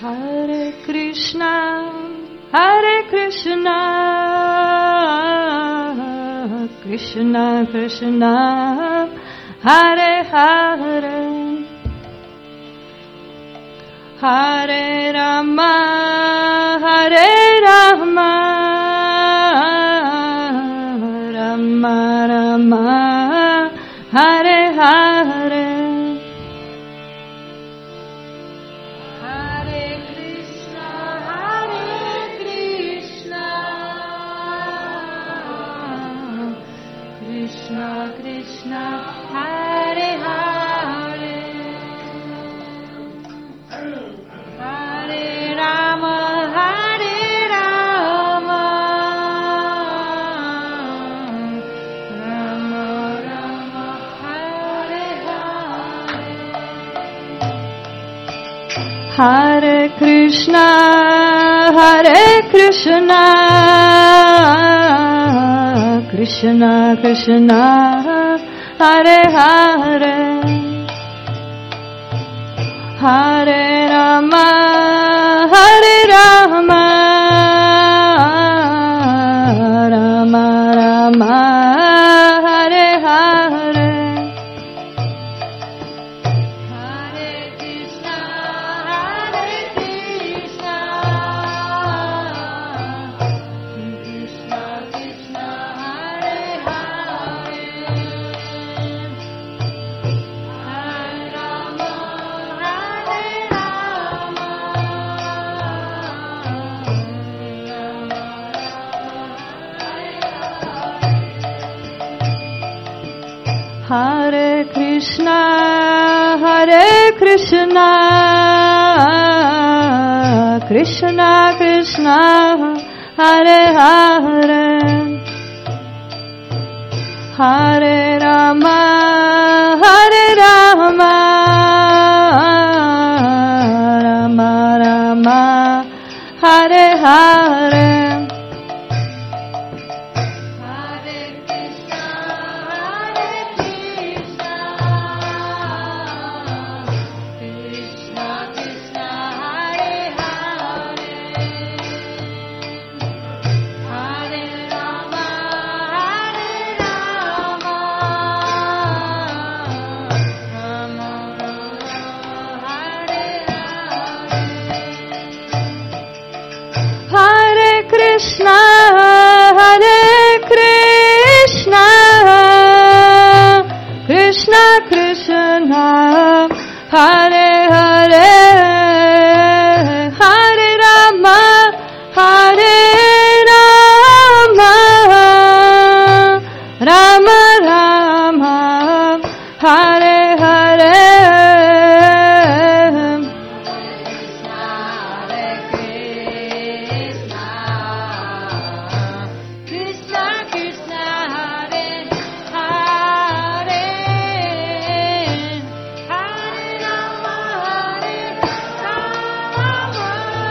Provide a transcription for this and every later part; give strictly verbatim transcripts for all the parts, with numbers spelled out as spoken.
Hare Krishna, Hare Krishna, Krishna Krishna, Hare Hare, Hare Rama, Hare Rama, Rama Rama, Hare Hare. Krishna, Hare Hare, Hare Rama, Hare Rama, Rama Rama, Hare Hare, Hare Krishna, Hare Krishna, Krishna Krishna, Hare Hare, Hare Rama, Hare Rama, Rama Rama, Hare Hare, Hare Krishna, Hare Krishna, Krishna Krishna, Hare Hare, Hare Rama, Hare Rama, Hare Krishna, Hare Krishna, Krishna Krishna, Hare Hare, Hare Rama, Hare Rama, Rama Rama, Hare Hare, Hare Krishna, Hare Krishna, Krishna Krishna, Hare Hare, Hare Rama, Hare Rama, Rama Rama, Hare Hare, Hare Krishna, Hare Krishna, Krishna Krishna, Hare Hare, Hare Rama, Hare Rama, Rama Rama, Hare Hare, Krishna Krishna, Hare Hare, Hare Rama, Hare Rama,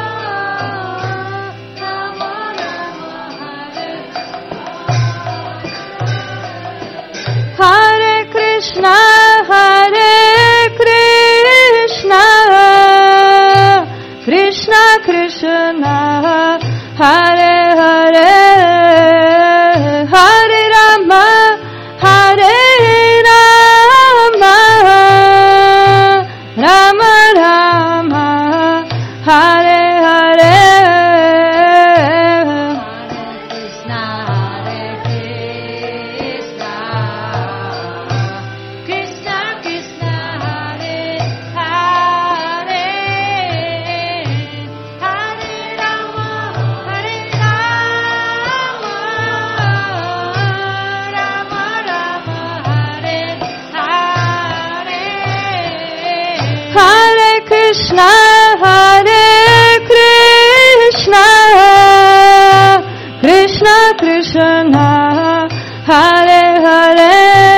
Rama Rama, Hare Hare Krishna, Hare Krishna, Krishna Krishna, Hare Hare, Hare Rama, Hare Rama, Rama Rama, Hare Hare, Krishna, Hare Krishna, Krishna Krishna, Hare Hare, Hare Rama, Hare Rama, Rama Rama, Hare Hare, Hare Krishna, Hare Krishna, Krishna Krishna, Hare Hare,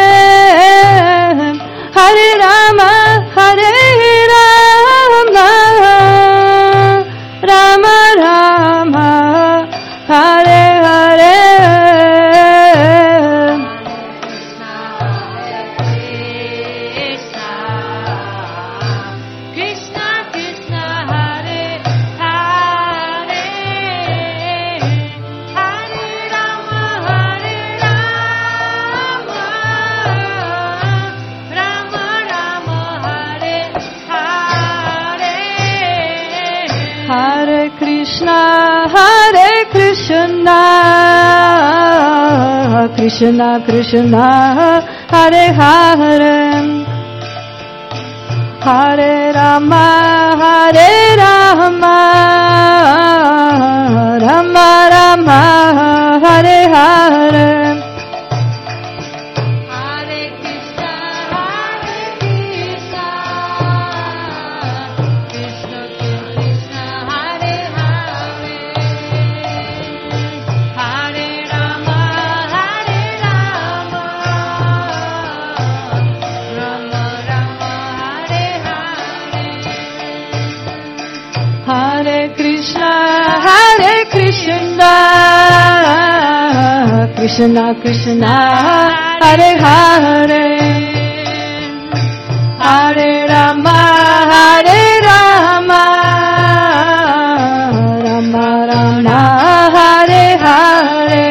Hare Rama, Hare Rama, Rama Rama, Hare Hare, Krishna Krishna, Krishna, Hare Krishna, Krishna Krishna, Hare Hare, Hare Rama, Hare Rama, Rama Rama, Hare Hare. Hare Krishna, Hare Krishna, Krishna Krishna, Hare Hare, Hare Rama, Hare Rama, Rama Rama, Hare Hare.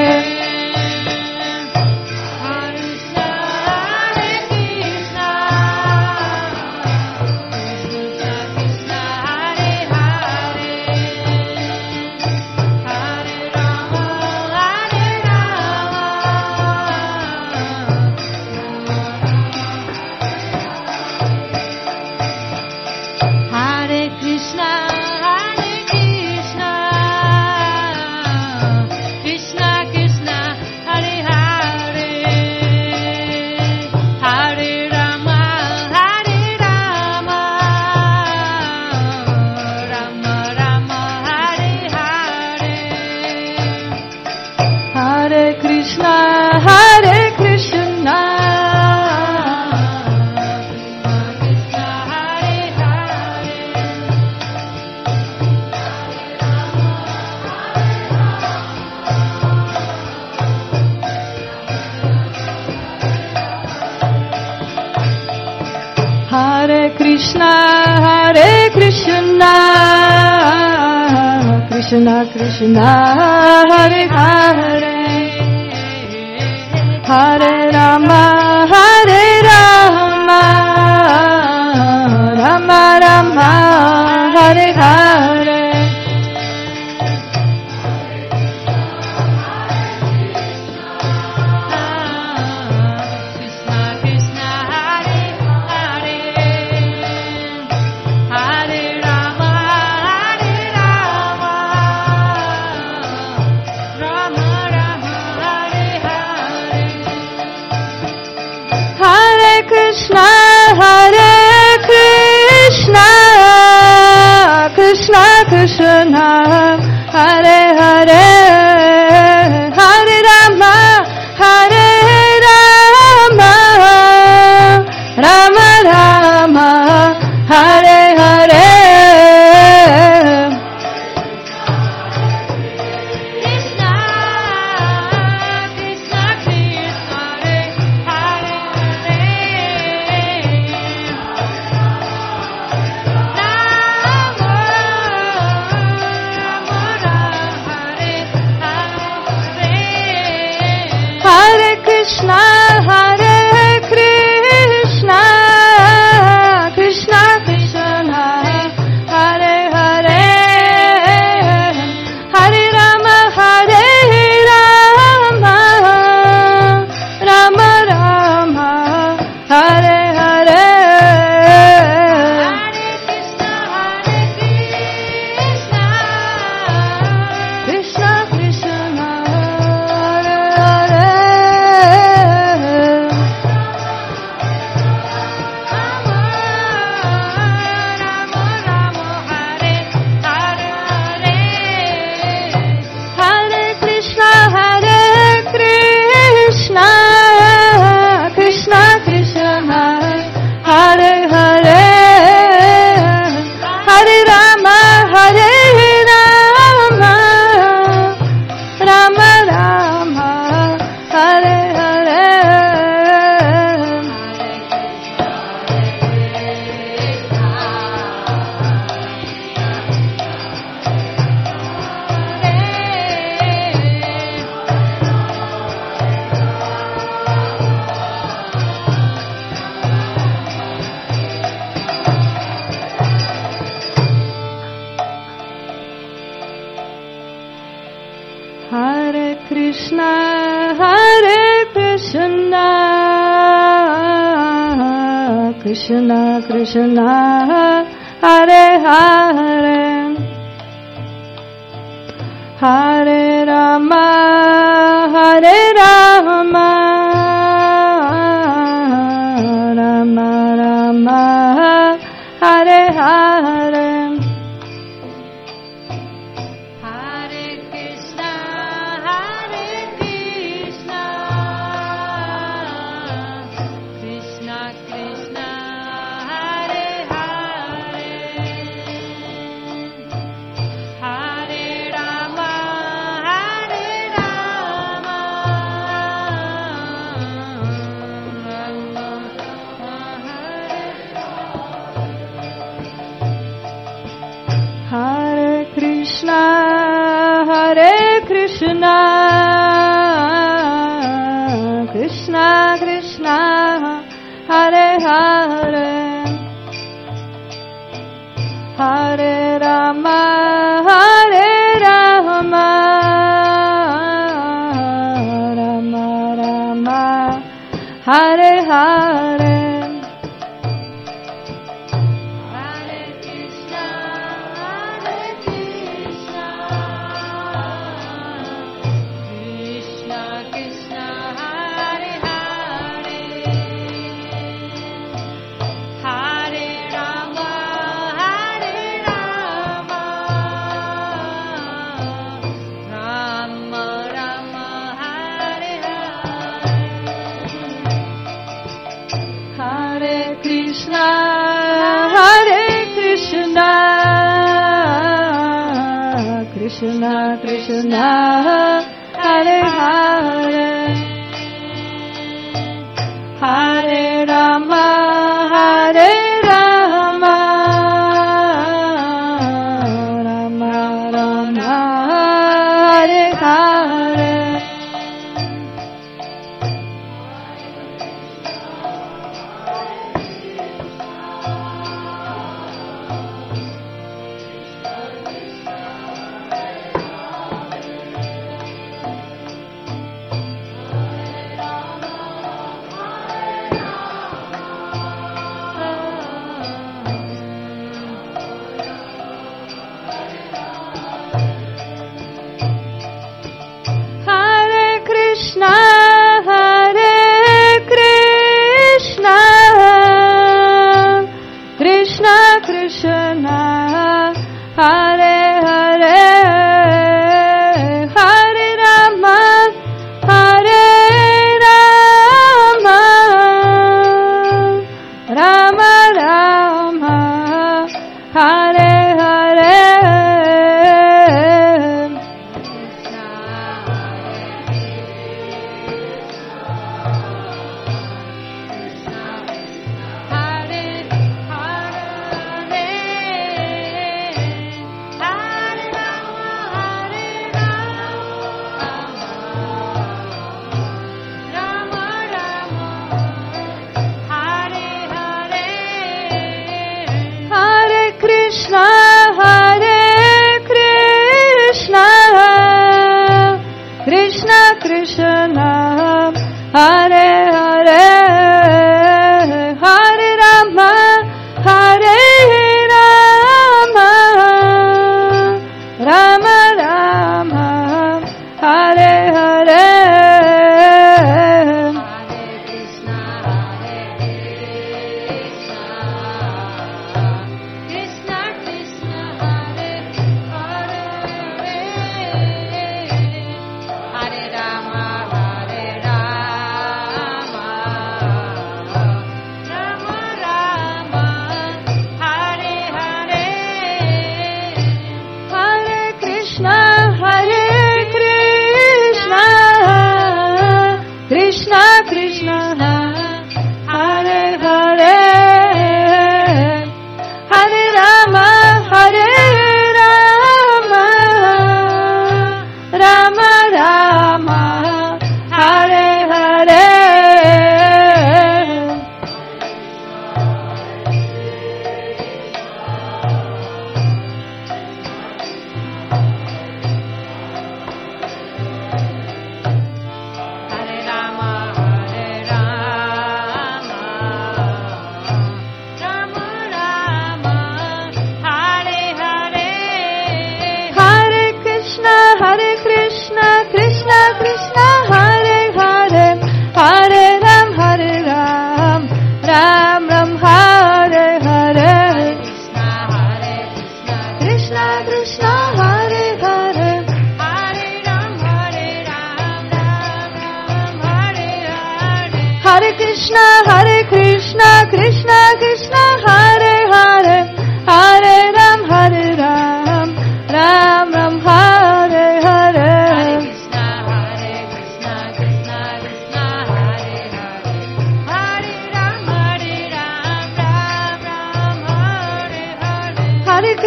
Hare Krishna, Hare Krishna, Krishna Krishna, Hare Hare, Hare Rama, Hare Rama, Rama Rama, Hare Hare. Krishna, Hare Krishna, Krishna Krishna, Hare Hare, Hare Rama, Hare Rama, Rama Rama, Hare Hare. Rama Krishna Krishna Hare Hare Hare Rama Hare Rama Rama Rama Hare Hare Hare Krishna Hare Krishna Krishna Krishna Hare Hare Hare Rama Hare Rama Rama Hare Krishna Hare Krishna Krishna Krishna Hare Hare Hare Rama Hare Rama Rama Rama Hare Hare Hare Krishna Hare Krishna Krishna Krishna Hare Hare Hare Rama Hare Rama Rama Rama Hare Hare Hare Krishna Hare Krishna Krishna Krishna Hare Hare Hare Rama Hare Rama Rama Rama Hare Hare Hare Krishna Hare Krishna Krishna Krishna Hare Hare Hare Rama Hare Rama Rama Rama Hare Hare Hare Krishna Hare Krishna Krishna Krishna Hare Hare Hare Rama Hare Rama Rama Rama Hare Hare Hare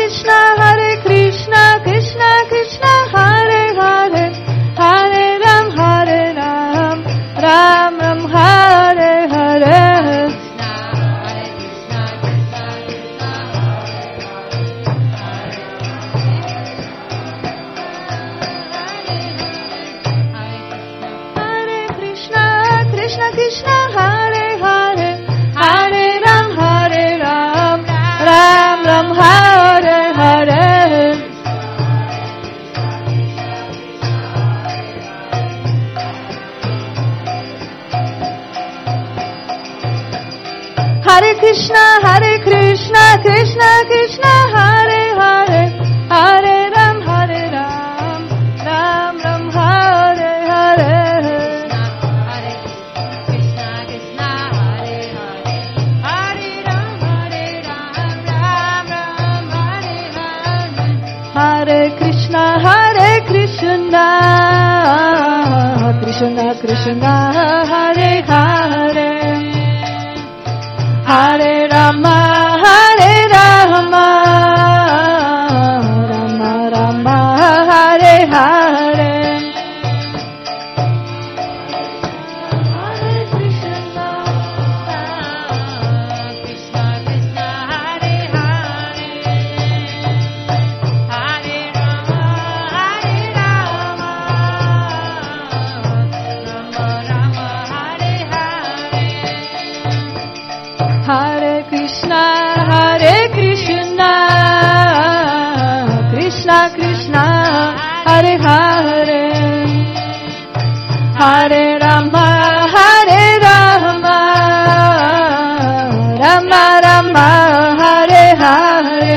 Krishna, Hare Krishna, Krishna Krishna, Hare Hare, Hare Ram, Hare Ram, Ram Ram, Hare Hare. Krishna Krishna, Hare Hare, Hare Ram, Hare Ram, Ram Ram, Hare Hare. Hare Krishna, Hare Krishna, Krishna Krishna, Hare Hare, Hare Ram, Hare Ram, Ram Ram, Hare Hare. Hare Krishna, Hare Krishna, Krishna Krishna, Hare Hare, Hare Rama, Hare Rama, Rama Rama, Hare Hare. Hare Krishna, Krishna Krishna, Hare Hare, Hare Rama, Hare Rama, Rama Rama, Hare Hare. Hare Krishna, Hare Krishna, Krishna Krishna, Hare Hare, Hare Rama, Hare Rama, Rama Rama, Hare Hare.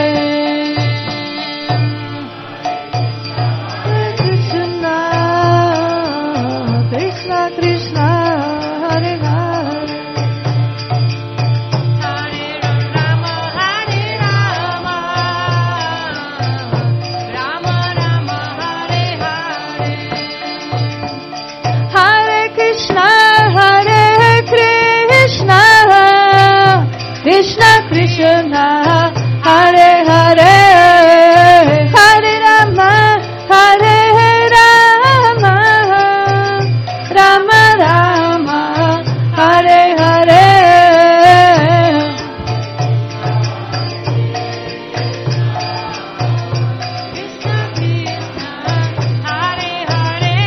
Hare Krishna, Krishna Krishna, Hare Hare. Krishna Krishna, Hare Hare, Hare Rama, Hare Rama, Rama Rama, Hare Hare. Krishna Krishna, Hare Hare.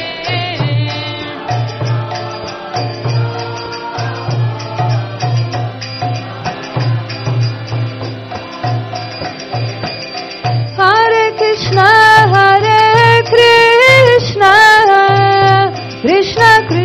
Hare Krishna, Hare Krishna, Krishna Krishna.